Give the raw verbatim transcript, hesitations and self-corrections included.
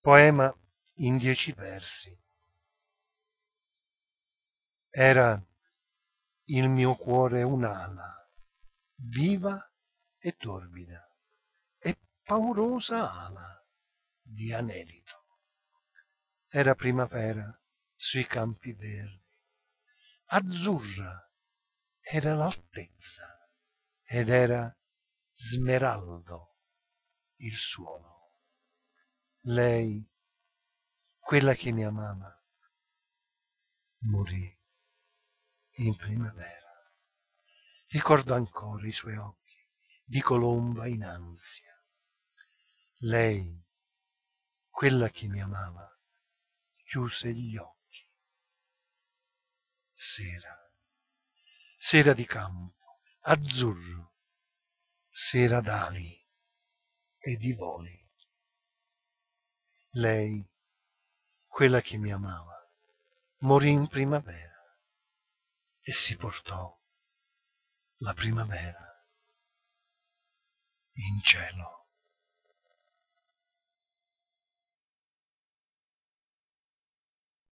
Poema in dieci versi. Era il mio cuore un'ala, viva e torbida, e paurosa ala di anelito. Era primavera sui campi verdi, azzurra era l'altezza, ed era smeraldo il suono. Lei, quella che mi amava, morì in primavera. Ricordo ancora i suoi occhi di colomba in ansia. Lei, quella che mi amava, chiuse gli occhi. Sera, sera di campo, azzurro, sera d'ali e di voli. Lei, quella che mi amava, morì in primavera e si portò la primavera in cielo.